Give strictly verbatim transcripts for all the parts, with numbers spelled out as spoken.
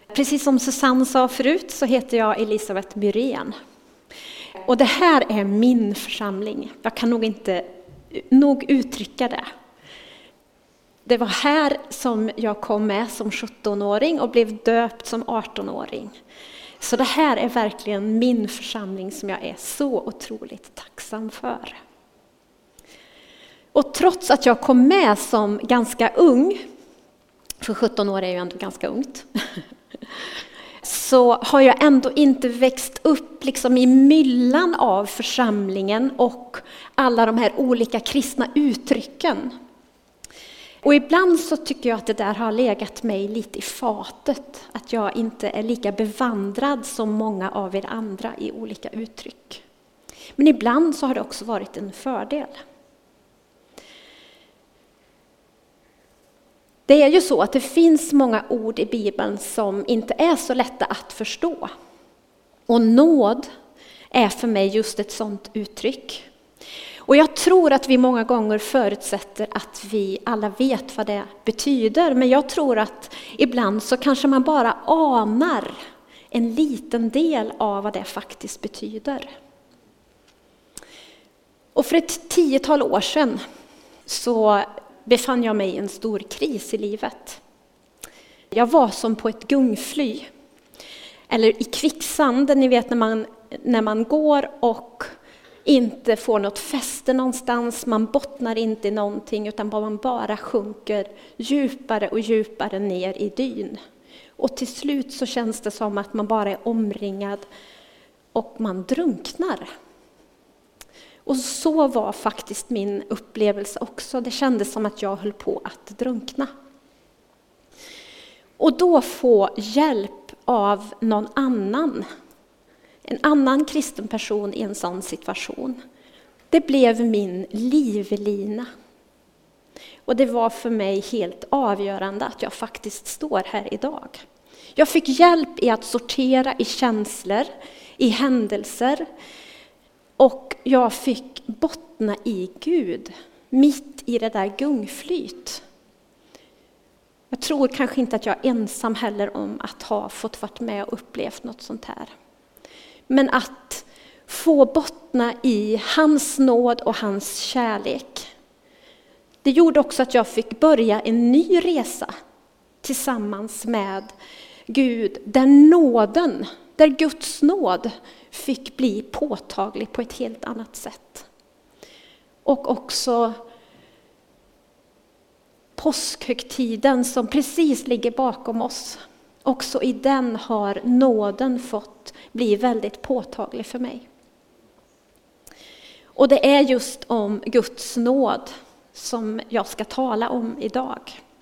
Precis som Susanne sa förut så heter jag Elisabeth Myrén. Och det här är min församling. Jag kan nog inte nog uttrycka det. Det var här som jag kom med som sjuttonåring och blev döpt som artonåring. Så det här är verkligen min församling som jag är så otroligt tacksam för. Och trots att jag kom med som ganska ung, för sjutton år är ju ändå ganska ungt, så har jag ändå inte växt upp liksom i myllan av församlingen och alla de här olika kristna uttrycken. Och ibland så tycker jag att det där har legat mig lite i fatet. Att jag inte är lika bevandrad som många av er andra i olika uttryck. Men ibland så har det också varit en fördel. Det är ju så att det finns många ord i Bibeln som inte är så lätta att förstå. Och nåd är för mig just ett sådant uttryck. Och jag tror att vi många gånger förutsätter att vi alla vet vad det betyder. Men jag tror att ibland så kanske man bara anar en liten del av vad det faktiskt betyder. Och för ett tiotal år sedan så befann jag mig i en stor kris i livet. Jag var som på ett gungfly. Eller i kvicksanden, ni vet när man, när man går och inte får något fäste någonstans. Man bottnar inte i någonting utan man bara sjunker djupare och djupare ner i dyn. Och till slut så känns det som att man bara är omringad och man drunknar. Och så var faktiskt min upplevelse också. Det kändes som att jag höll på att drunkna. Och då få hjälp av någon annan. En annan kristen person i en sån situation. Det blev min livlina. Och det var för mig helt avgörande att jag faktiskt står här idag. Jag fick hjälp i att sortera i känslor, i händelser. Och jag fick bottna i Gud, mitt i det där gungflyt. Jag tror kanske inte att jag är ensam heller om att ha fått varit med och upplevt något sånt här. Men att få bottna i hans nåd och hans kärlek. Det gjorde också att jag fick börja en ny resa tillsammans med Gud. Där nåden, där Guds nåd fick bli påtaglig på ett helt annat sätt. Och också påskhögtiden som precis ligger bakom oss. Också i den har nåden fått bli väldigt påtaglig för mig. Och det är just om Guds nåd som jag ska tala om idag.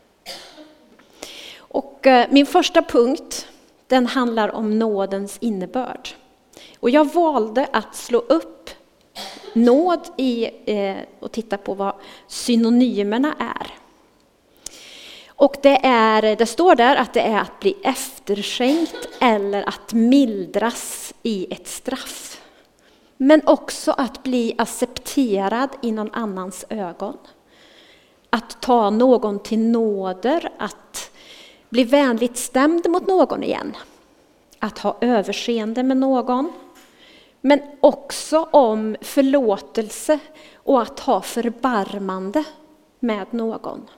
Och min första punkt, den handlar om nådens innebörd. Och jag valde att slå upp nåd i, eh, och titta på vad synonymerna är. Och det, är, det står där att det är att bli efterskänkt eller att mildras i ett straff. Men också att bli accepterad i någon annans ögon. Att ta någon till nåder, att bli vänligt stämd mot någon igen. Att ha överseende med någon. Men också om förlåtelse och att ha förbarmande med någon.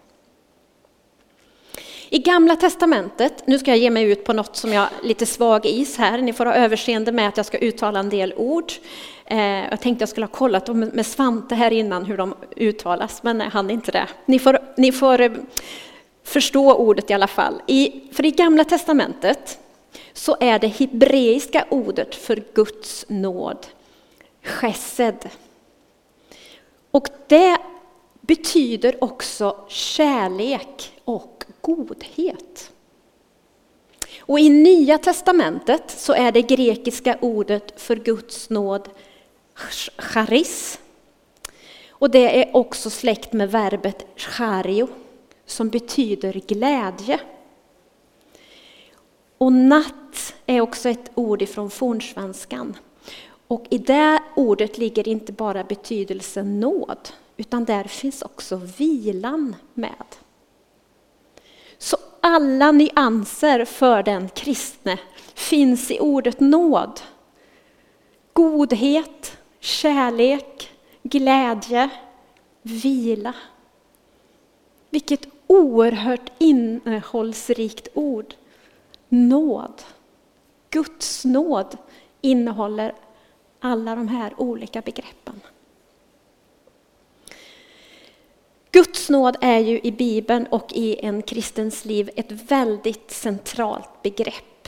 I Gamla testamentet, nu ska jag ge mig ut på något som jag är lite svag is här. Ni får ha överseende med att jag ska uttala en del ord. Eh, jag tänkte jag skulle ha kollat med Svante här innan hur de uttalas, men jag hann inte det. Ni får, ni får eh, förstå ordet i alla fall. I, för i Gamla testamentet så är det hebreiska ordet för Guds nåd, chesed. Och det betyder också kärlek och godhet. Och i Nya testamentet så är det grekiska ordet för Guds nåd charis. Och det är också släkt med verbet chario som betyder glädje. Och natt är också ett ord ifrån fornsvenskan. Och i det ordet ligger inte bara betydelsen nåd, utan där finns också vilan med. Så alla nyanser för den kristne finns i ordet nåd. Godhet, kärlek, glädje, vila. Vilket oerhört innehållsrikt ord. Nåd. Guds nåd innehåller alla de här olika begreppen. Guds nåd är ju i Bibeln och i en kristens liv ett väldigt centralt begrepp.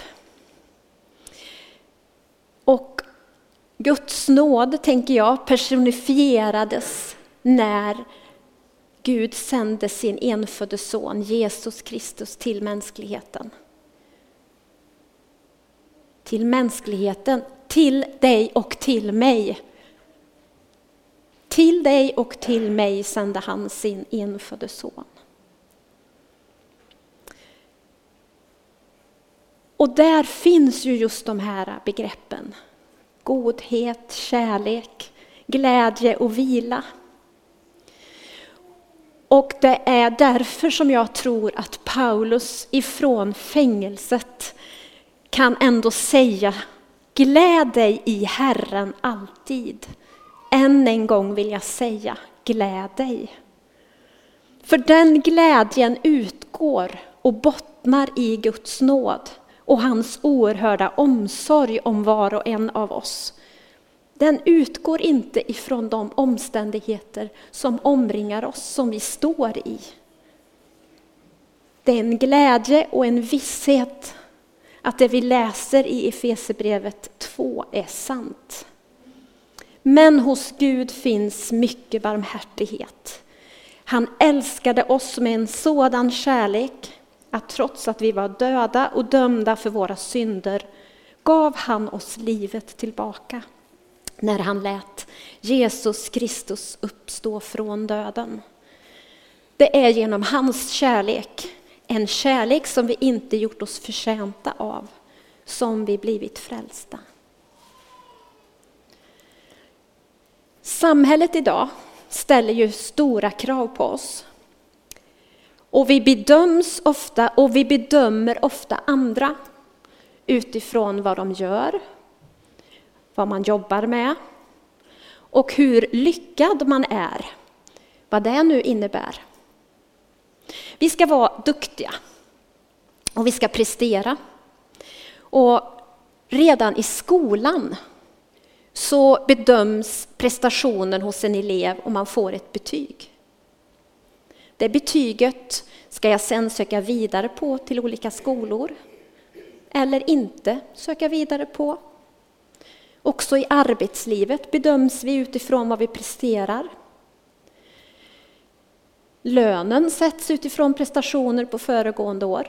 Och Guds nåd, tänker jag, personifierades när Gud sände sin enfödde son Jesus Kristus till mänskligheten. Till mänskligheten, till dig och till mig. Till dig och till mig sände han sin enfödde son. Och där finns ju just de här begreppen. Godhet, kärlek, glädje och vila. Och det är därför som jag tror att Paulus ifrån fängelset kan ändå säga: gläd dig i Herren alltid. Än en gång vill jag säga, gläd dig. För den glädjen utgår och bottnar i Guds nåd och hans oerhörda omsorg om var och en av oss. Den utgår inte ifrån de omständigheter som omringar oss, som vi står i. Det är en glädje och en visshet att det vi läser i Efesierbrevet två är sant. Men hos Gud finns mycket barmhärtighet. Han älskade oss med en sådan kärlek att trots att vi var döda och dömda för våra synder gav han oss livet tillbaka när han lät Jesus Kristus uppstå från döden. Det är genom hans kärlek, en kärlek som vi inte gjort oss förtjänta av, som vi blivit frälsta. Samhället idag ställer ju stora krav på oss. Och vi bedöms ofta och vi bedömer ofta andra utifrån vad de gör, vad man jobbar med och hur lyckad man är, vad det nu innebär. Vi ska vara duktiga och vi ska prestera. Och redan i skolan så bedöms prestationen hos en elev om man får ett betyg. Det betyget ska jag sen söka vidare på till olika skolor eller inte söka vidare på. Också i arbetslivet bedöms vi utifrån vad vi presterar. Lönen sätts utifrån prestationer på föregående år.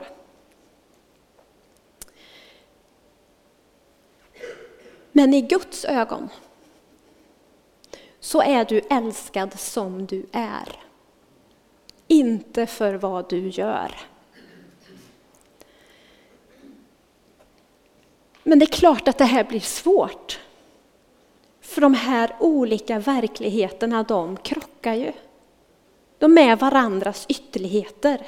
Men i Guds ögon så är du älskad som du är. Inte för vad du gör. Men det är klart att det här blir svårt. För de här olika verkligheterna, de krockar ju. De är varandras ytterligheter.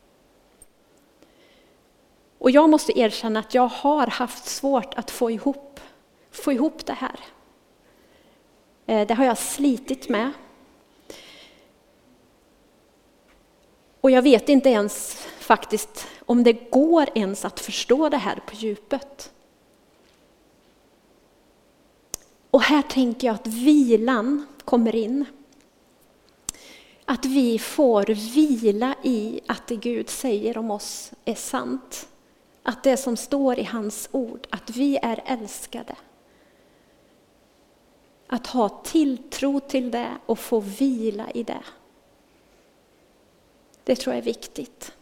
Och jag måste erkänna att jag har haft svårt att få ihop, få ihop det här. Det har jag slitit med. Och jag vet inte ens faktiskt om det går ens att förstå det här på djupet. Och här tänker jag att vilan kommer in. Att vi får vila i att det Gud säger om oss är sant. Att det som står i hans ord, att vi är älskade. Att ha tilltro till det och få vila i det. Det tror jag är viktigt.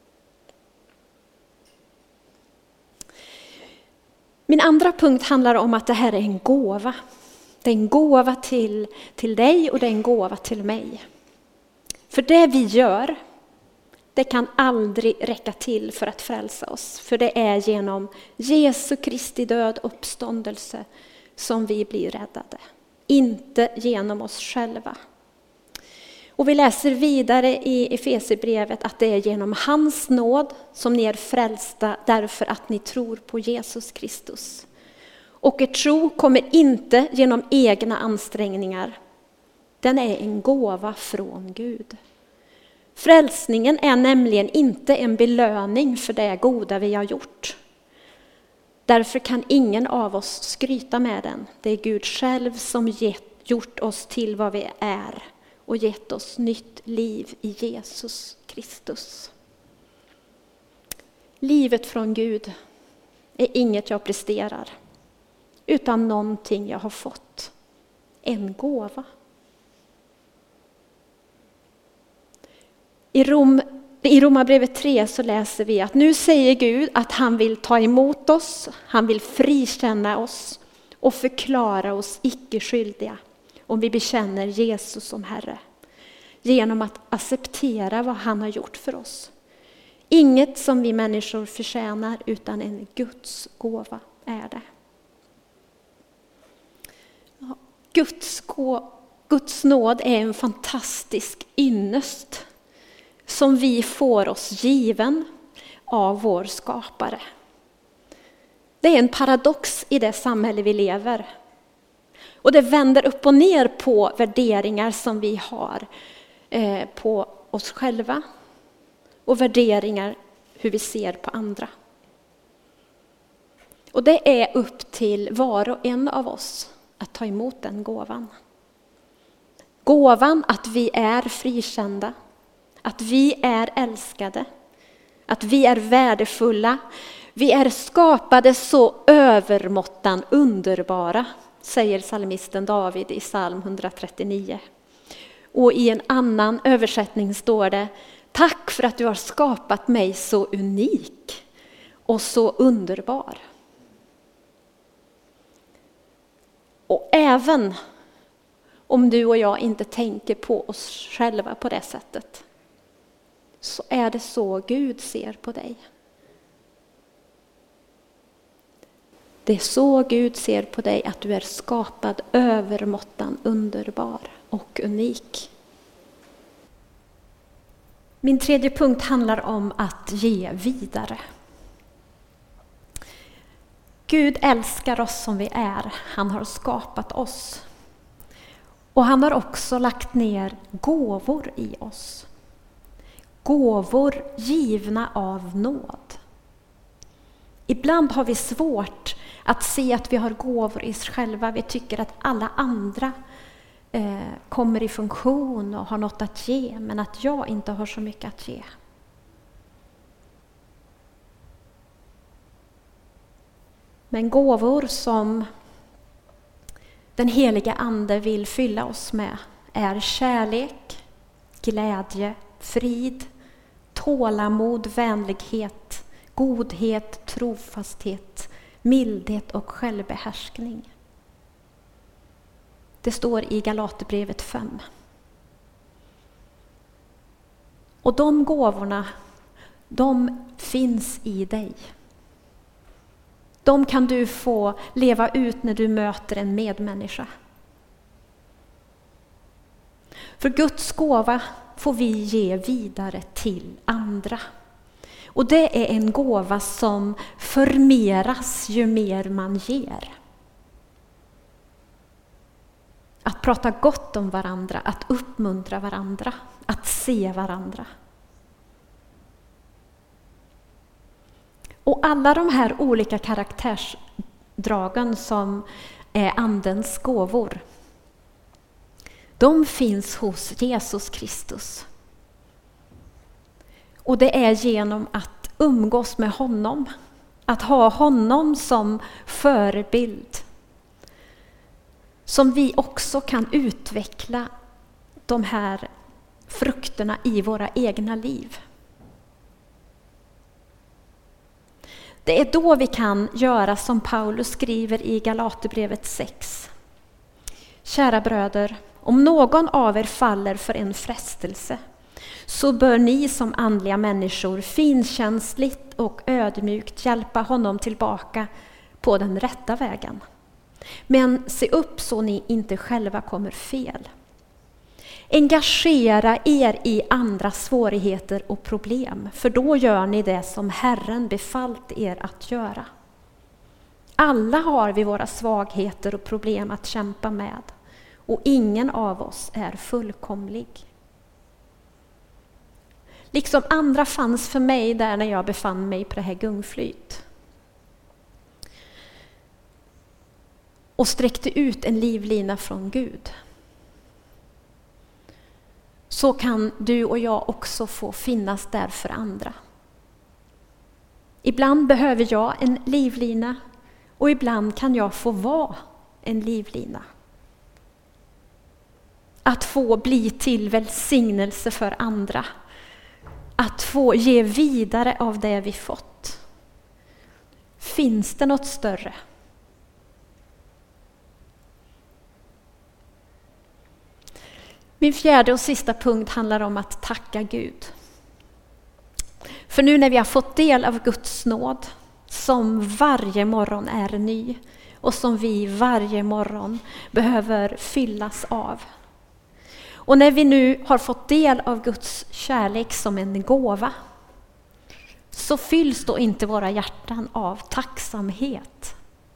Min andra punkt handlar om att det här är en gåva. Det är en gåva till, till dig och det är en gåva till mig. För det vi gör, det kan aldrig räcka till för att frälsa oss. För det är genom Jesu Kristi död och uppståndelse som vi blir räddade. Inte genom oss själva. Och vi läser vidare i Efesierbrevet att det är genom hans nåd som ni är frälsta därför att ni tror på Jesus Kristus. Och er tro kommer inte genom egna ansträngningar. Den är en gåva från Gud. Frälsningen är nämligen inte en belöning för det goda vi har gjort. Därför kan ingen av oss skryta med den. Det är Gud själv som gett, gjort oss till vad vi är och gett oss nytt liv i Jesus Kristus. Livet från Gud är inget jag presterar, utan någonting jag har fått. En gåva. I, Rom, I Romarbrevet tre så läser vi att nu säger Gud att han vill ta emot oss, han vill frikänna oss och förklara oss icke skyldiga om vi bekänner Jesus som Herre. Genom att acceptera vad han har gjort för oss. Inget som vi människor förtjänar utan en Guds gåva är det. Guds, Guds nåd är en fantastisk ynnest som vi får oss given av vår skapare. Det är en paradox i det samhälle vi lever. Och det vänder upp och ner på värderingar som vi har eh, på oss själva. Och värderingar hur vi ser på andra. Och det är upp till var och en av oss att ta emot den gåvan. Gåvan att vi är frikända. Att vi är älskade. Att vi är värdefulla. Vi är skapade så övermåttan underbara, säger psalmisten David i psalm etthundratrettionio. Och i en annan översättning står det: tack för att du har skapat mig så unik och så underbar. Och även om du och jag inte tänker på oss själva på det sättet, så är det så Gud ser på dig. Det är så Gud ser på dig, att du är skapad övermåttan underbar och unik. Min tredje punkt handlar om att ge vidare. Gud älskar oss som vi är. Han har skapat oss. Och han har också lagt ner gåvor i oss. Gåvor givna av nåd. Ibland har vi svårt att se att vi har gåvor i oss själva. Vi tycker att alla andra eh, kommer i funktion och har något att ge, men att jag inte har så mycket att ge. Men gåvor som den heliga ande vill fylla oss med är kärlek, glädje, frid, tålamod, vänlighet, godhet, trofasthet, mildhet och självbehärskning. Det står i Galaterbrevet fem. Och de gåvorna, de finns i dig. De kan du få leva ut när du möter en medmänniska. För Guds gåva får vi ge vidare till andra. Och det är en gåva som förmeras ju mer man ger. Att prata gott om varandra, att uppmuntra varandra, att se varandra. Och alla de här olika karaktärsdragen som är andens gåvor, de finns hos Jesus Kristus. Och det är genom att umgås med honom, att ha honom som förebild, som vi också kan utveckla de här frukterna i våra egna liv. Det är då vi kan göra som Paulus skriver i Galaterbrevet sex. Kära bröder, om någon av er faller för en frestelse, så bör ni som andliga människor finkänsligt och ödmjukt hjälpa honom tillbaka på den rätta vägen. Men se upp så ni inte själva kommer fel. Engagera er i andra svårigheter och problem, för då gör ni det som Herren befallt er att göra. Alla har vi våra svagheter och problem att kämpa med, och ingen av oss är fullkomlig. Liksom andra fanns för mig där när jag befann mig på det här gungflyt. Och sträckte ut en livlina från Gud. Så kan du och jag också få finnas där för andra. Ibland behöver jag en livlina, och ibland kan jag få vara en livlina. Att få bli till välsignelse för andra. Att få ge vidare av det vi fått. Finns det något större? Min fjärde och sista punkt handlar om att tacka Gud. För nu när vi har fått del av Guds nåd, som varje morgon är ny och som vi varje morgon behöver fyllas av. Och när vi nu har fått del av Guds kärlek som en gåva, så fylls då inte våra hjärtan av tacksamhet.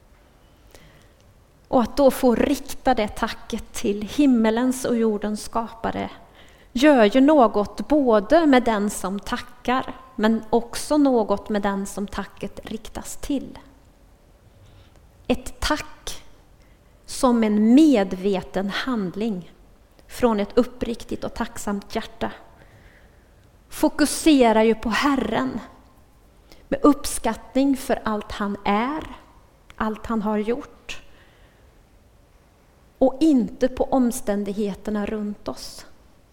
Och att då få rikta det tacket till himmelens och jordens skapare gör ju något både med den som tackar, men också något med den som tacket riktas till. Ett tack som en medveten handling från ett uppriktigt och tacksamt hjärta fokuserar ju på Herren med uppskattning för allt han är, allt han har gjort, och inte på omständigheterna runt oss.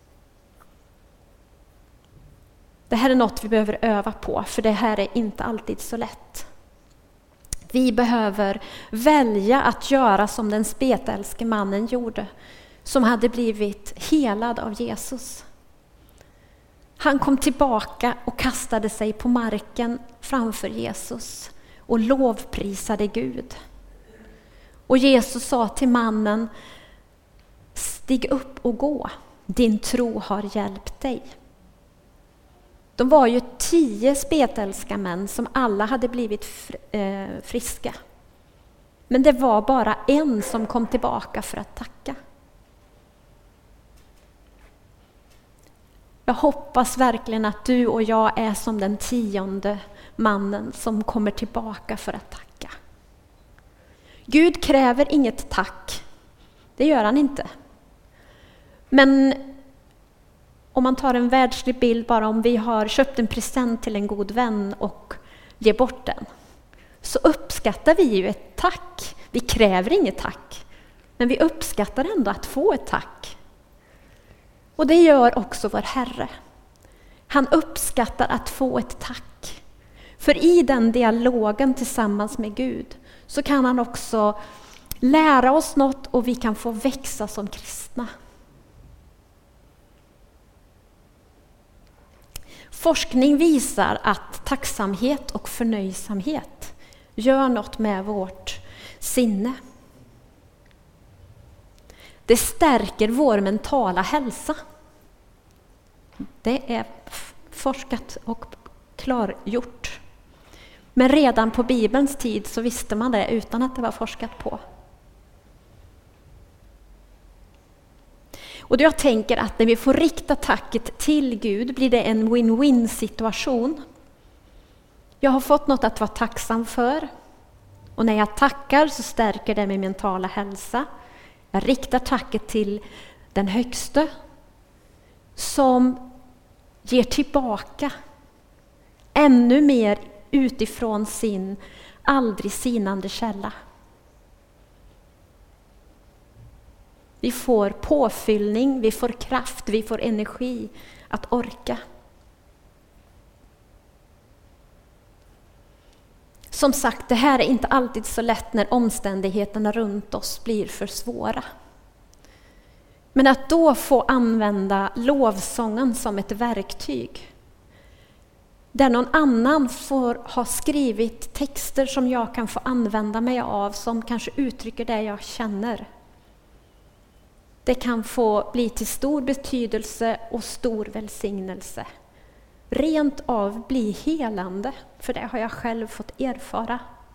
Det här är något vi behöver öva på, för det här är inte alltid så lätt. Vi behöver välja att göra som den spetälske mannen gjorde, som hade blivit helad av Jesus. Han kom tillbaka och kastade sig på marken framför Jesus och lovprisade Gud. Och Jesus sa till mannen: stig upp och gå, din tro har hjälpt dig. De var ju tio spetälska män som alla hade blivit friska. Men det var bara en som kom tillbaka för att tacka. Jag hoppas verkligen att du och jag är som den tionde mannen som kommer tillbaka för att tacka. Gud kräver inget tack. Det gör han inte. Men om man tar en världslig bild, bara om vi har köpt en present till en god vän och ger bort den, så uppskattar vi ju ett tack. Vi kräver inget tack, men vi uppskattar ändå att få ett tack. Och det gör också vår Herre. Han uppskattar att få ett tack. För i den dialogen tillsammans med Gud så kan han också lära oss något, och vi kan få växa som kristna. Forskning visar att tacksamhet och förnöjsamhet gör något med vårt sinne. Det stärker vår mentala hälsa. Det är forskat och klargjort. Men redan på Bibelns tid så visste man det utan att det var forskat på. Och jag tänker att när vi får rikta tacket till Gud blir det en win-win situation. Jag har fått något att vara tacksam för. Och när jag tackar så stärker det min mentala hälsa. Jag riktar tacket till den högste som ger tillbaka ännu mer utifrån sin aldrig sinande källa. Vi får påfyllning, vi får kraft, vi får energi att orka. Som sagt, det här är inte alltid så lätt när omständigheterna runt oss blir för svåra. Men att då få använda lovsången som ett verktyg, där någon annan får ha skrivit texter som jag kan få använda mig av, som kanske uttrycker det jag känner. Det kan få bli till stor betydelse och stor välsignelse. Rent av bli helande, för det har jag själv fått erfara.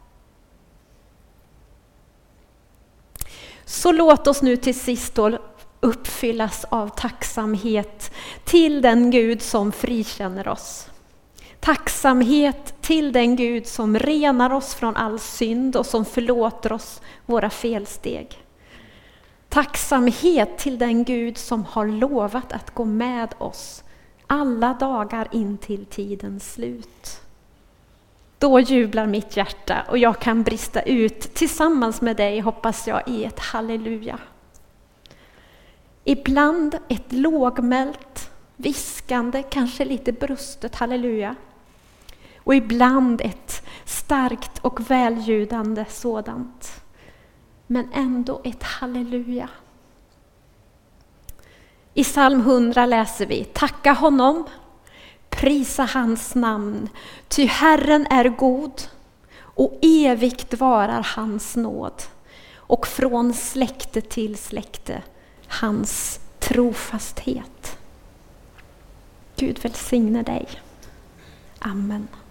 Så låt oss nu till sist då uppfyllas av tacksamhet till den Gud som frikänner oss. Tacksamhet till den Gud som renar oss från all synd och som förlåter oss våra felsteg. Tacksamhet till den Gud som har lovat att gå med oss alla dagar in till tidens slut. Då jublar mitt hjärta och jag kan brista ut tillsammans med dig, hoppas jag, i ett halleluja. Ibland ett lågmält, viskande, kanske lite brustet halleluja. Och ibland ett starkt och väljudande sådant. Men ändå ett halleluja. I psalm hundra läser vi: tacka honom, prisa hans namn, ty Herren är god och evigt varar hans nåd, och från släkte till släkte hans trofasthet. Gud välsigne dig. Amen.